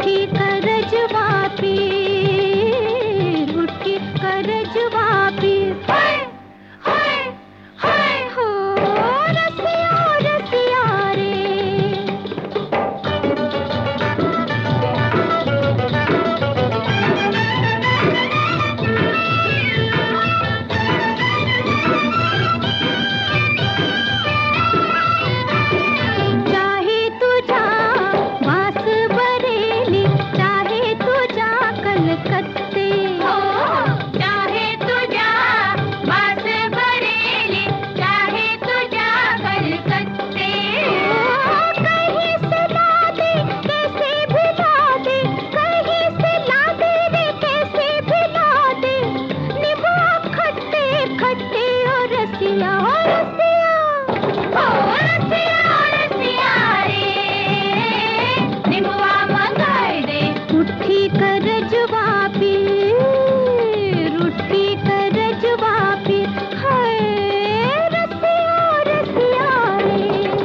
उठी करजवा पीर, उठी करजवा पीर। हाय हाय हाय हो रसिया रसिया रे। चाहे तू जा बास बरेली, चाहे तू जा कलकत्ते, चाहे तू जा बास बरेली, चाहे तू जा कलकत्ते। कहीं से ला दे कैसे भिला दे, कहीं से ला दे रे कैसे भिला दे। निभा खट्टे खट्टे और रसिया रसिया, ओ रसिया रसिया रे। निभवा मंगाए दे उठी करजवा पीर, उठी करजवा पीर। हाय रसिया रसिया रे।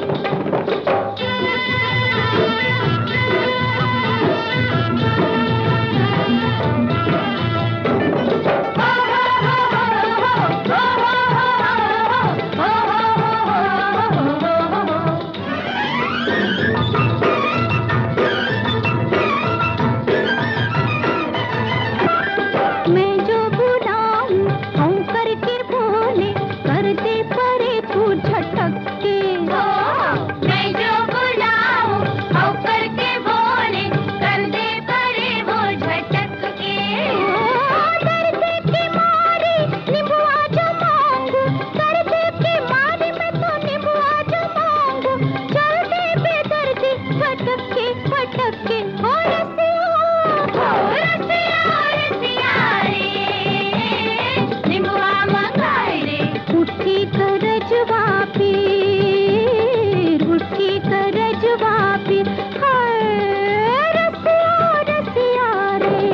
मैं जो बुलाऊं हूँ करके बोले, कर दे परे तू झटक के। मैं जो बुलाऊं हूँ करके बोले, कर दे परे वो झटक के। दर्द के मारे निभुआ जो मांगू, दर्द के मारे मैं तो निभुआ जो मांगू। चल दे बेदर्दी फटक के ओ रसिया रसिया रे। निभवा मंगाए रे उठी करजवा पीर, उठी करजवा पीर। हाय रसिया रसिया रे।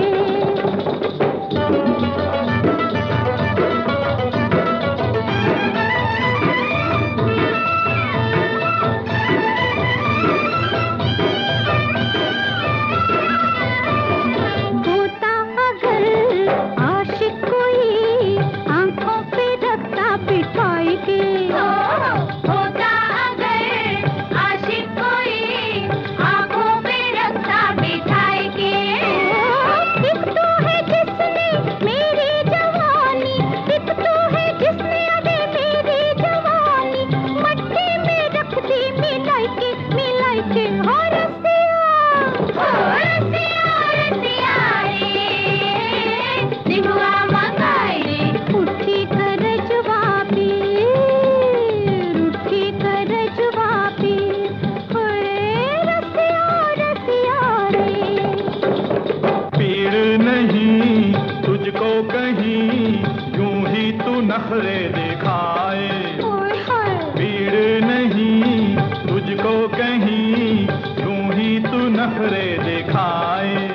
होता अगर आशिक कोई आंखों पे रखता बिठाई के, होता अगर आशिक कोई आंखों पे रखता बिठाई के। एक तो है जिसने मेरी जवानी, एक तो है जिसने अबे मेरी जवानी मट्टी में रख दी मिलाई के हो रसिया रसिया रे। निभवा मंगाए रे उठी करजवा पीर, उठी करजवा पीर। हाय रसिया रसिया रे। पीड़ नहीं तुझको कहीं, यूं ही तू नखरे दिखाए। ओए हाय पीड़ नहीं तुझको कहीं, यूं ही तू नखरे दिखाए।